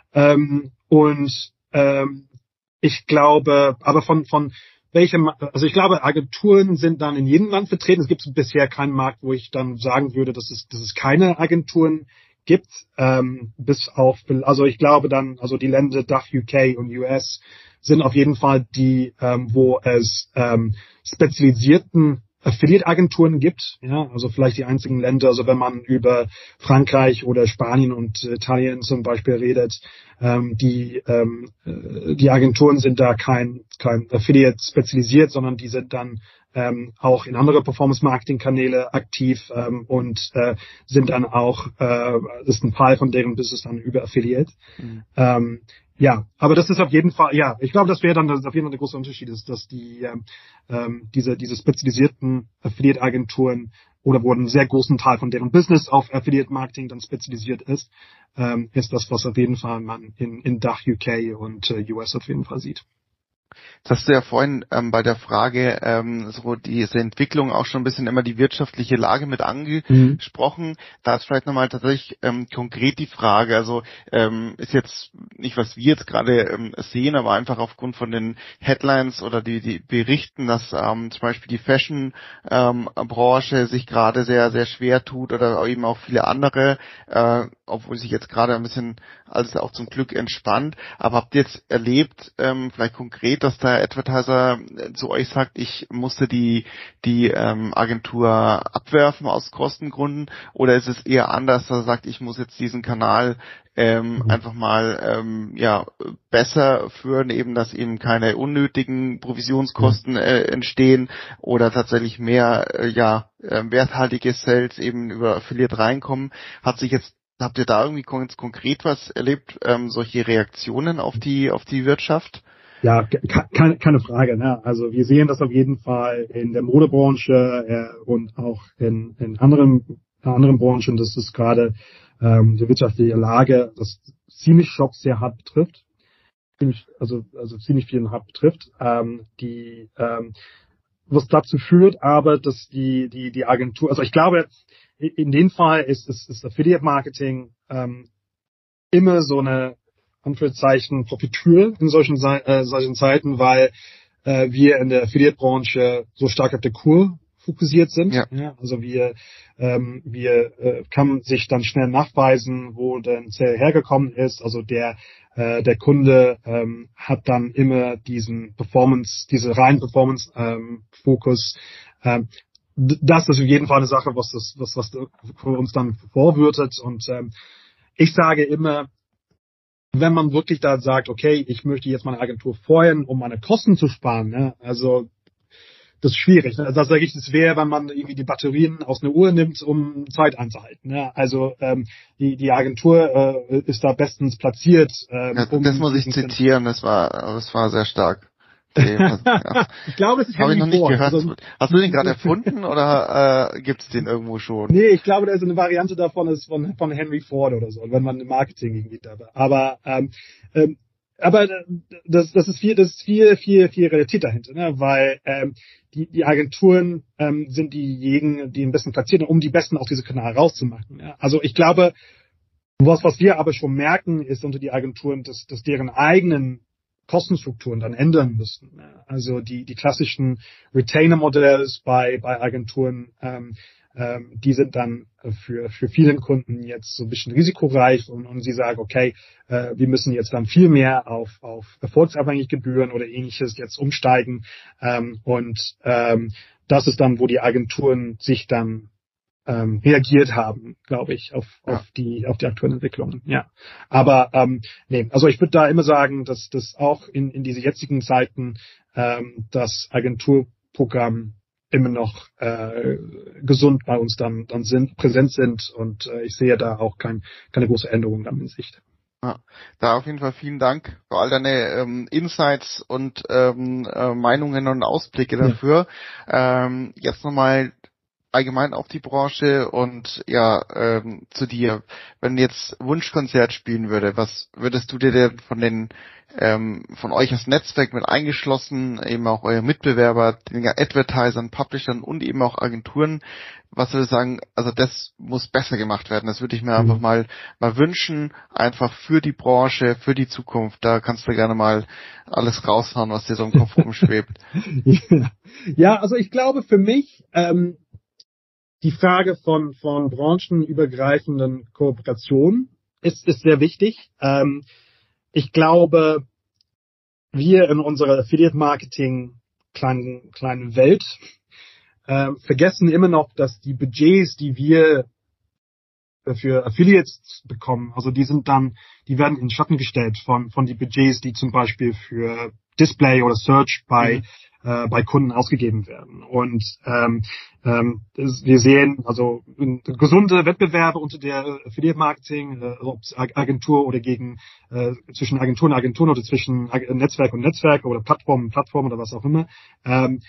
Ähm, und ähm, ich glaube, aber von von welchem, also ich glaube, Agenturen sind dann in jedem Land vertreten. Es gibt bisher keinen Markt, wo ich dann sagen würde, dass es, dass es keine Agenturen gibt, ähm, bis auf, also ich glaube dann, also die Länder Dach, U K und U S sind auf jeden Fall die, ähm, wo es ähm, spezialisierten Affiliate-Agenturen gibt, ja, also vielleicht die einzigen Länder, also wenn man über Frankreich oder Spanien und Italien zum Beispiel redet, ähm, die ähm, die Agenturen sind da kein kein Affiliate spezialisiert, sondern die sind dann ähm, auch in andere Performance-Marketing-Kanäle aktiv ähm, und äh, sind dann auch, äh, ist ein Teil von deren Business dann über Affiliate. Mhm. Ähm, Ja, aber das ist auf jeden Fall, ja, ich glaube, das wäre dann das ist auf jeden Fall der große Unterschied, ist, dass die ähm, diese diese spezialisierten Affiliate-Agenturen oder wo einen sehr großen Teil von deren Business auf Affiliate-Marketing dann spezialisiert ist, ähm, ist das, was auf jeden Fall man in, in Dach, U K und äh, U S auf jeden Fall sieht. Jetzt hast du ja vorhin ähm, bei der Frage ähm, so diese Entwicklung auch schon ein bisschen immer die wirtschaftliche Lage mit angesprochen. Mhm. Da ist vielleicht nochmal tatsächlich ähm, konkret die Frage, also ähm, ist jetzt nicht, was wir jetzt gerade ähm, sehen, aber einfach aufgrund von den Headlines oder die, die Berichten, dass ähm, zum Beispiel die Fashion-Branche ähm, sich gerade sehr, sehr schwer tut oder eben auch viele andere, äh, obwohl sich jetzt gerade ein bisschen alles auch zum Glück entspannt. Aber habt ihr jetzt erlebt, ähm, vielleicht konkret, dass der Advertiser zu euch sagt, ich musste die die ähm, Agentur abwerfen aus Kostengründen, oder ist es eher anders, dass er sagt, ich muss jetzt diesen Kanal ähm, mhm. einfach mal ähm, ja besser führen, eben dass eben keine unnötigen Provisionskosten äh, entstehen oder tatsächlich mehr äh, ja äh, werthaltige Sales eben über Affiliate reinkommen? Hat sich jetzt Habt ihr da irgendwie kon- konkret was erlebt, ähm, solche Reaktionen auf die auf die Wirtschaft? Ja, keine, keine Frage. Ne? Also wir sehen das auf jeden Fall in der Modebranche äh, und auch in, in anderen anderen Branchen. Das ist gerade ähm, die wirtschaftliche Lage, das ziemlich Shops sehr hart betrifft, ziemlich, also also ziemlich vielen hart betrifft. Ähm, die ähm, was dazu führt, aber dass die die die Agentur, also ich glaube in dem Fall ist ist, ist Affiliate Marketing ähm, immer so eine Anführungszeichen Profitür in solchen äh, solchen Zeiten, weil äh, wir in der Affiliate-Branche so stark auf der Kur fokussiert sind. Ja. Ja, also wir ähm, wir äh, kann sich dann schnell nachweisen, wo der Sale hergekommen ist. Also der äh, der Kunde ähm, hat dann immer diesen Performance, diese reinen Performance ähm, Fokus. Ähm, das ist auf jeden Fall eine Sache, was das was was für uns dann vorwürtet. Und ähm, ich sage immer, wenn man wirklich da sagt, okay, ich möchte jetzt meine Agentur feuern, um meine Kosten zu sparen, ne? Also das ist schwierig. Ne? Das sage ich, das wäre, wenn man irgendwie die Batterien aus einer Uhr nimmt, um Zeit einzuhalten. Ne? Also ähm, die die Agentur äh, ist da bestens platziert. Ähm, ja, um das muss ich zitieren. Das war das war sehr stark. Okay, was, ja. Ich glaube, es ist Habe ich noch nicht Ford. gehört. Also, hast du den gerade erfunden oder äh, gibt es den irgendwo schon? Nee, ich glaube, da ist eine Variante davon, ist von von Henry Ford oder so, wenn man im Marketing irgendwie da war. Aber ähm, ähm, aber das das ist viel das ist viel viel viel Realität dahinter, ne? Weil ähm, die die Agenturen ähm, sind diejenigen, die am besten platzieren, um die besten aus diesem Kanal rauszumachen. Ja? Also ich glaube, was was wir aber schon merken, ist unter die Agenturen, dass dass deren eigenen Kostenstrukturen dann ändern müssen. Also die die klassischen Retainer-Modells bei bei Agenturen, ähm, ähm, die sind dann für für vielen Kunden jetzt so ein bisschen risikoreich und, und sie sagen, okay, äh, wir müssen jetzt dann viel mehr auf auf erfolgsabhängige Gebühren oder ähnliches jetzt umsteigen, ähm, und ähm, das ist dann, wo die Agenturen sich dann Ähm, reagiert haben, glaube ich, auf, ja. auf die auf die aktuellen Entwicklungen. Ja, aber ähm, nee, also ich würde da immer sagen, dass das auch in in diese jetzigen Zeiten ähm, das Agenturprogramm immer noch äh, gesund bei uns dann dann sind präsent sind und äh, ich sehe da auch kein, keine große Änderung dann in Sicht. Ja, da auf jeden Fall vielen Dank für all deine ähm, Insights und ähm, äh, Meinungen und Ausblicke dafür. Ja. Ähm, jetzt nochmal allgemein auf die Branche und ja, ähm, zu dir. Wenn jetzt Wunschkonzert spielen würde, was würdest du dir denn von den ähm, von euch als Netzwerk mit eingeschlossen, eben auch eure Mitbewerber, den Advertisern, Publishern und eben auch Agenturen, was würde ich sagen, also das muss besser gemacht werden. Das würde ich mir mhm. einfach mal mal wünschen, einfach für die Branche, für die Zukunft. Da kannst du gerne mal alles raushauen, was dir so im Kopf rumschwebt. ja. ja, also ich glaube für mich, ähm, die Frage von, von branchenübergreifenden Kooperationen ist, ist sehr wichtig. Ähm, ich glaube, wir in unserer Affiliate-Marketing kleinen, kleinen Welt äh, vergessen immer noch, dass die Budgets, die wir für Affiliates bekommen, also die sind dann, die werden in Schatten gestellt von, von die Budgets, die zum Beispiel für Display oder Search bei, mhm. äh, bei Kunden ausgegeben werden. Und ähm, ähm, das, wir sehen also gesunde Wettbewerbe unter der Affiliate-Marketing, äh, ob es Agentur oder gegen äh, zwischen Agenturen und Agenturen oder zwischen Netzwerk und Netzwerk oder Plattform und Plattform oder was auch immer. Ähm,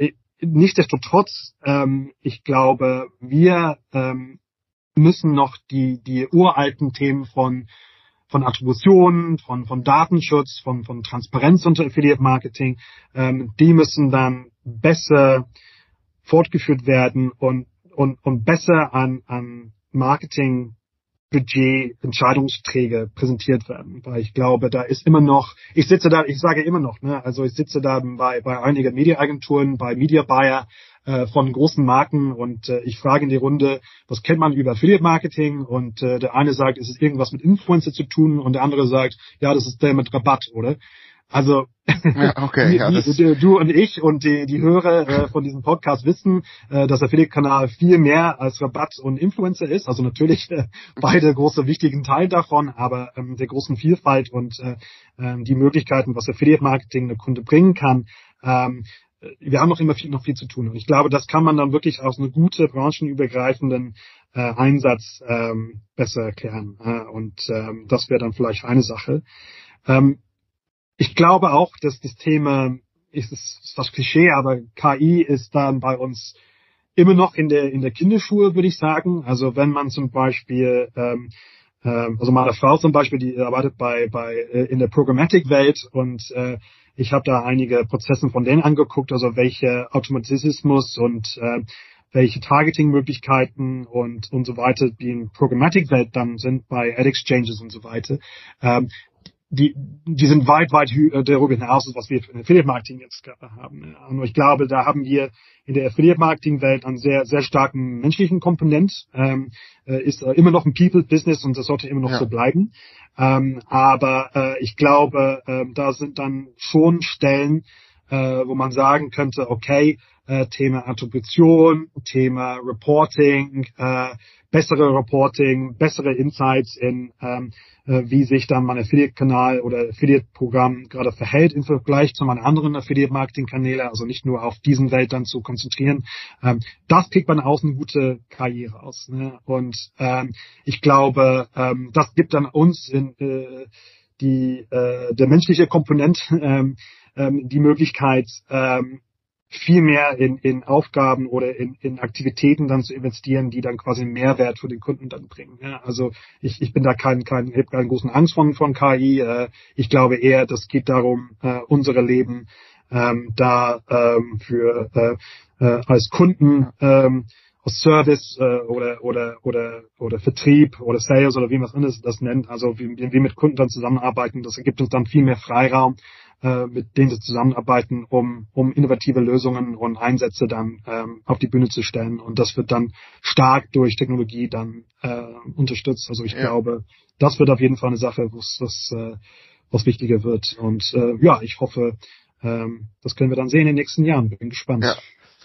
nichtsdestotrotz, ähm, ich glaube, wir ähm, müssen noch die, die uralten Themen von, von Attribution, von, von Datenschutz, von, von Transparenz unter Affiliate Marketing, ähm, die müssen dann besser fortgeführt werden und, und, und besser an, an Marketing Budget Entscheidungsträger präsentiert werden, weil ich glaube, da ist immer noch, ich sitze da, ich sage immer noch, ne, also ich sitze da bei, bei einigen Mediaagenturen, bei Media Buyer äh, von großen Marken und äh, ich frage in die Runde, was kennt man über Affiliate Marketing und äh, der eine sagt, es ist irgendwas mit Influencer zu tun und der andere sagt, ja, das ist der mit Rabatt, oder? Also ja, okay, ja, die, die, du und ich und die, die Hörer äh, von diesem Podcast wissen, äh, dass der Affiliate-Kanal viel mehr als Rabatt und Influencer ist. Also natürlich äh, beide große wichtigen Teil davon, aber ähm, der großen Vielfalt und äh, äh, die Möglichkeiten, was Affiliate-Marketing der Kunde bringen kann. Ähm, wir haben noch immer viel, noch viel zu tun. Und ich glaube, das kann man dann wirklich aus einem guten, branchenübergreifenden äh, Einsatz ähm, besser erklären. Äh, und ähm, das wäre dann vielleicht eine Sache. Ähm, Ich glaube auch, dass das Thema, ist es das Klischee, aber K I ist dann bei uns immer noch in der in der Kinderschuhe, würde ich sagen. Also wenn man zum Beispiel, ähm, ähm, also meine Frau zum Beispiel, die arbeitet bei bei äh, in der Programmatic-Welt und äh, ich habe da einige Prozesse von denen angeguckt, also welche Automatismus und äh, welche Targeting-Möglichkeiten und und so weiter, die in Programmatic-Welt dann sind bei Ad-Exchanges und so weiter. Ähm, Die, die sind weit, weit darüber hinaus, was wir für Affiliate-Marketing jetzt haben. Und ich glaube, da haben wir in der Affiliate-Marketing-Welt einen sehr, sehr starken menschlichen Komponent. Ähm, ist immer noch ein People-Business und das sollte immer noch ja. so bleiben. Ähm, aber äh, ich glaube, äh, da sind dann schon Stellen, äh, wo man sagen könnte, okay, äh, Thema Attribution, Thema Reporting, äh, bessere Reporting, bessere Insights in, ähm, äh, wie sich dann mein Affiliate-Kanal oder Affiliate-Programm gerade verhält im Vergleich zu meinen anderen Affiliate-Marketing-Kanälen, also nicht nur auf diesen Welt dann zu konzentrieren. Ähm, das kriegt man aus eine gute Karriere raus. Ne? Und ähm, ich glaube, ähm, das gibt dann uns in äh, die äh, der menschliche Komponent ähm, ähm, die Möglichkeit, ähm, viel mehr in, in Aufgaben oder in, in Aktivitäten dann zu investieren, die dann quasi einen Mehrwert für den Kunden dann bringen. Ja, also ich, ich bin da kein, kein, ich habe keinen großen Angst von, von K I. Äh, ich glaube eher, das geht darum, äh, unsere Leben ähm, da ähm, für äh, äh, als Kunden ähm, aus Service äh, oder oder oder oder Vertrieb oder Sales oder wie man es anderes das nennt, also wie, wie wir mit Kunden dann zusammenarbeiten, das ergibt uns dann viel mehr Freiraum, äh, mit denen wir zusammenarbeiten, um um innovative Lösungen und Einsätze dann ähm, auf die Bühne zu stellen, und das wird dann stark durch Technologie dann äh, unterstützt. Also ich ja. glaube, das wird auf jeden Fall eine Sache, was was äh, was wichtiger wird, und äh, ja, ich hoffe, ähm, das können wir dann sehen in den nächsten Jahren. Bin gespannt. Ja.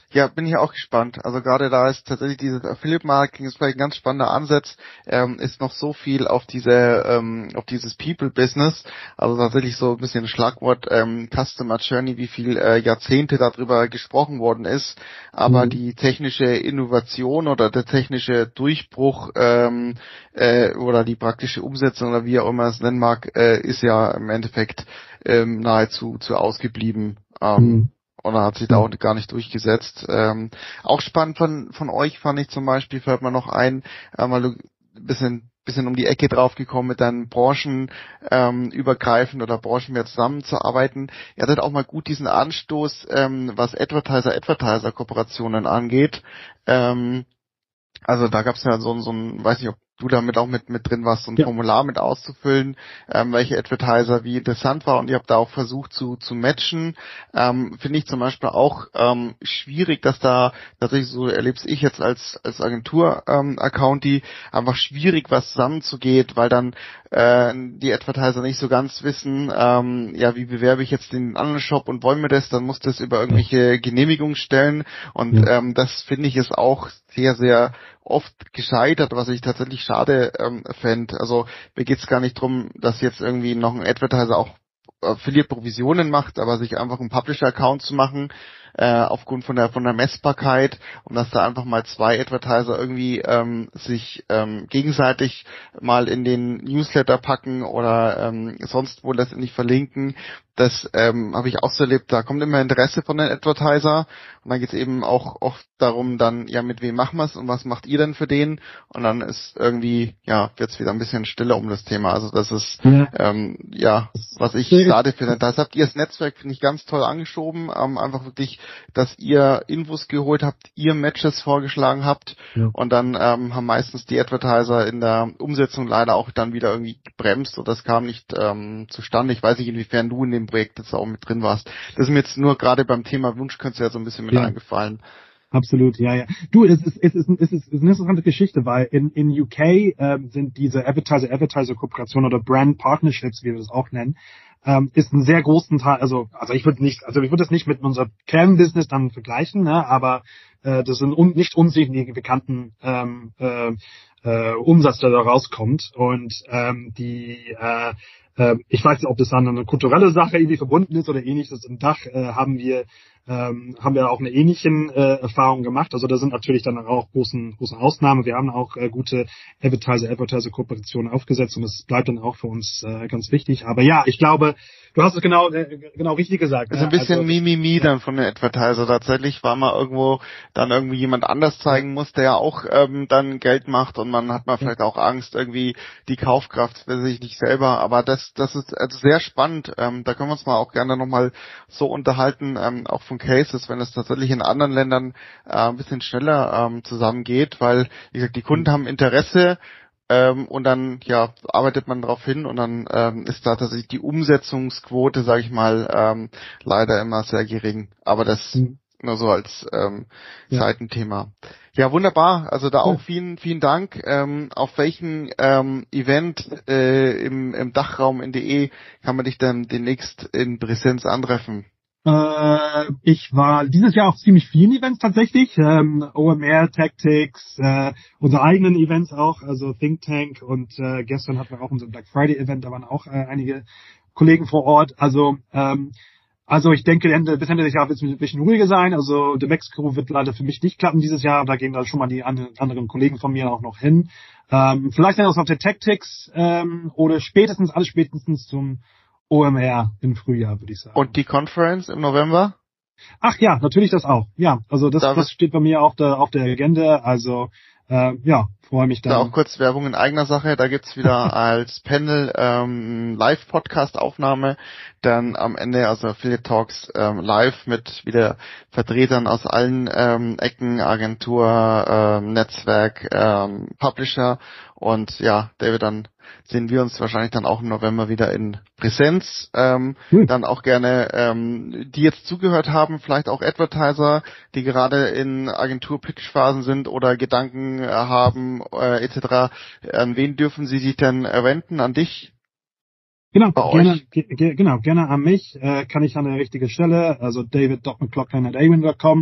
Ja, bin ich auch gespannt. Also gerade da ist tatsächlich dieses Affiliate-Marketing ist vielleicht ein ganz spannender Ansatz, ähm, ist noch so viel auf diese, ähm, auf dieses People-Business, also tatsächlich so ein bisschen Schlagwort ähm, Customer Journey, wie viel äh, Jahrzehnte darüber gesprochen worden ist, aber Mhm. die technische Innovation oder der technische Durchbruch ähm, äh, oder die praktische Umsetzung oder wie auch immer es nennen mag, äh, ist ja im Endeffekt ähm, nahezu zu ausgeblieben. Ähm, Mhm. Oder hat sich da auch gar nicht durchgesetzt. Ähm, auch spannend von von euch fand ich zum Beispiel, fällt mir noch ein, äh, weil du ein bisschen bisschen um die Ecke drauf gekommen mit deinen Branchen ähm, übergreifend oder Branchen mehr zusammenzuarbeiten. Ihr hattet auch mal gut diesen Anstoß, ähm, was Advertiser-Advertiser-Kooperationen angeht. Ähm, also da gab es ja so, so ein, weiß nicht, ob du damit auch mit mit drin warst, so ein Ja. Formular mit auszufüllen, ähm, welche Advertiser wie interessant war, und ihr habt da auch versucht zu zu matchen. Ähm, Finde ich zum Beispiel auch ähm, schwierig, dass da tatsächlich, so erlebe ich jetzt als als Agentur ähm, Accounti, einfach schwierig, was zusammenzugeht, weil dann äh, die Advertiser nicht so ganz wissen, ähm, ja, wie bewerbe ich jetzt den anderen Shop und wollen wir das, dann muss das über irgendwelche Genehmigungsstellen, und Ja. ähm, das finde ich ist auch sehr, sehr oft gescheitert, was ich tatsächlich schade ähm, fände. Also mir geht's gar nicht drum, dass jetzt irgendwie noch ein Advertiser auch Affiliate-Provisionen macht, aber sich einfach einen Publisher-Account zu machen, äh, aufgrund von der von der Messbarkeit, und dass da einfach mal zwei Advertiser irgendwie ähm, sich ähm, gegenseitig mal in den Newsletter packen oder ähm, sonst wo letztendlich verlinken. Das ähm, habe ich auch so erlebt, da kommt immer Interesse von den Advertiser, und dann geht es eben auch oft darum, dann, ja, mit wem machen wir es und was macht ihr denn für den? Und dann ist irgendwie, ja, wird es wieder ein bisschen stiller um das Thema. Also das ist, Ja. ähm, ja, was ich Sehr- schade finde. Das habt ihr das Netzwerk, finde ich, ganz toll angeschoben. Ähm, einfach wirklich, dass ihr Infos geholt habt, ihr Matches vorgeschlagen habt, Ja. und dann ähm, haben meistens die Advertiser in der Umsetzung leider auch dann wieder irgendwie gebremst, und das kam nicht ähm, zustande. Ich weiß nicht, inwiefern du in dem Projekt jetzt auch mit drin warst. Das ist mir jetzt nur gerade beim Thema Wunschkünstler ja so ein bisschen mit Ja. eingefallen. Absolut, ja, ja. Du, es ist, es ist, es ist, es ist eine interessante Geschichte, weil in, in U K ähm, sind diese Advertiser-Advertiser-Kooperationen oder Brand-Partnerships, wie wir das auch nennen, ähm, ist ein sehr großen Teil, also, also ich würde nicht, also ich würde das nicht mit unserem Kernbusiness dann vergleichen, ne, aber äh, das sind un, nicht unsignifikanten ähm, äh, äh, Umsatz, der da rauskommt, und ähm, die äh, äh, ich weiß nicht, ob das dann eine kulturelle Sache irgendwie verbunden ist oder ähnliches. Im Dach äh, haben wir ähm, haben wir auch eine ähnlichen äh, Erfahrung gemacht. Also da sind natürlich dann auch großen große Ausnahmen. Wir haben auch äh, gute Advertiser-Advertiser-Kooperationen aufgesetzt, und das bleibt dann auch für uns äh, ganz wichtig. Aber ja, ich glaube, du hast es genau äh, genau richtig gesagt. Das ist Ne? ein bisschen Also, Mimimi dann von den Advertiser. Tatsächlich, weil man irgendwo dann irgendwie jemand anders zeigen muss, der ja auch ähm, dann Geld macht, und man hat mal vielleicht auch Angst, irgendwie die Kaufkraft für sich nicht selber. Aber das das ist also sehr spannend. Ähm, da können wir uns mal auch gerne nochmal so unterhalten, ähm, auch von Cases, wenn es tatsächlich in anderen Ländern äh, ein bisschen schneller ähm, zusammengeht, weil, wie gesagt, die Kunden haben Interesse, ähm, und dann, ja, arbeitet man darauf hin, und dann ähm, ist da tatsächlich die Umsetzungsquote, sage ich mal, ähm, leider immer sehr gering. Aber das Mhm. nur so als ähm, Ja. Seitenthema. Ja, wunderbar. Also da Cool. auch vielen, vielen Dank. Ähm, auf welchen ähm, Event äh, im, im Dachraum in D E kann man dich dann demnächst in Präsenz antreffen? Äh, ich war dieses Jahr auf ziemlich vielen Events tatsächlich. Ähm, O M R, Tactics, äh, unsere eigenen Events auch, also Think Tank, und äh, gestern hatten wir auch unser Black Friday Event, da waren auch äh, einige Kollegen vor Ort. Also ähm, also ich denke, Ende, bis Ende des Jahres wird es ein bisschen ruhiger sein. Also The Mexico wird leider für mich nicht klappen dieses Jahr. Da gehen da schon mal die anderen Kollegen von mir auch noch hin. Ähm, vielleicht dann auch auf der Tactics ähm, oder spätestens, alles spätestens zum O M R im Frühjahr, würde ich sagen. Und die Conference im November? Ach ja, natürlich das auch. Ja, also das, Da das steht bei mir auf der auf der Agenda. Also äh, ja, freue mich dann. Da auch kurz Werbung in eigener Sache. Da gibt's wieder als Panel ähm, Live-Podcast-Aufnahme, dann am Ende also Affiliate Talks ähm, live mit wieder Vertretern aus allen ähm, Ecken, Agentur, ähm, Netzwerk, ähm, Publisher, und ja, David, dann sehen wir uns wahrscheinlich dann auch im November wieder in Präsenz. Ähm, Hm. Dann auch gerne, ähm, die jetzt zugehört haben, vielleicht auch Advertiser, die gerade in Agentur-Pitch-Phasen sind oder Gedanken äh, haben, äh, et cetera. An wen dürfen sie sich denn äh, wenden? An dich? Genau, Bei gerne, euch? ge, ge, genau, gerne an mich, äh, kann ich an der richtigen Stelle, also david dot mccloughlin at awin dot com.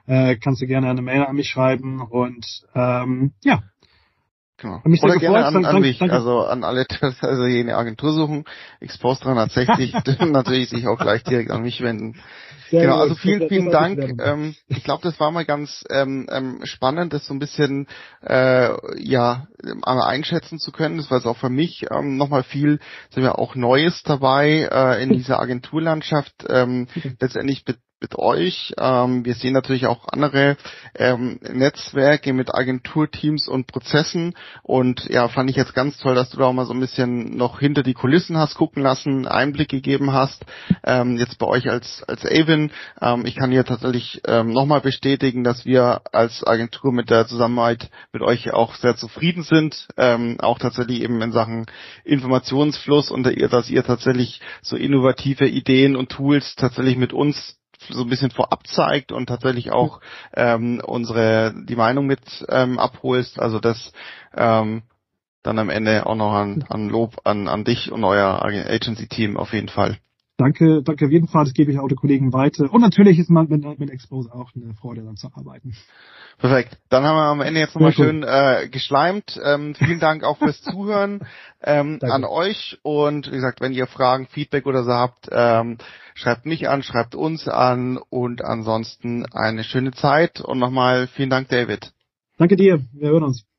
äh, kannst du gerne eine Mail an mich schreiben und ähm, ja. Genau. Mich Oder sehr gerne gefreut. an, an Danke, mich, danke. also an alle, also die eine Agentur suchen, Expose dreihundertsechzig, natürlich sich auch gleich direkt an mich wenden. Sehr Genau, gut. also vielen, Das- das vielen war Dank. wirklich Ähm, ich glaube, das war mal ganz ähm, ähm, spannend, das so ein bisschen äh, ja einmal einschätzen zu können. Das war jetzt auch für mich ähm, nochmal viel, sind wir auch Neues dabei äh, in dieser Agenturlandschaft. Ähm, letztendlich mit mit euch. Ähm, wir sehen natürlich auch andere ähm, Netzwerke mit Agenturteams und Prozessen und ja, fand ich jetzt ganz toll, dass du da auch mal so ein bisschen noch hinter die Kulissen hast gucken lassen, Einblick gegeben hast. Ähm, jetzt bei euch als als Avon. Ähm, ich kann hier tatsächlich ähm, nochmal bestätigen, dass wir als Agentur mit der Zusammenarbeit mit euch auch sehr zufrieden sind. Ähm, auch tatsächlich eben in Sachen Informationsfluss und dass ihr tatsächlich so innovative Ideen und Tools tatsächlich mit uns so ein bisschen vorab zeigt und tatsächlich auch ähm, unsere die Meinung mit ähm, abholst. Also das ähm, dann am Ende auch noch an, an Lob an, an dich und euer Agency-Team auf jeden Fall. Danke, danke auf jeden Fall, das gebe ich auch den Kollegen weiter. Und natürlich ist man mit, mit Expose auch eine Freude, dann zu arbeiten. Perfekt. Dann haben wir am Ende jetzt nochmal Sehr cool. schön äh, geschleimt. Ähm, vielen Dank auch fürs Zuhören ähm, an euch. Und wie gesagt, wenn ihr Fragen, Feedback oder so habt, ähm, schreibt mich an, schreibt uns an. Und ansonsten eine schöne Zeit. Und nochmal vielen Dank, David. Danke dir, wir hören uns.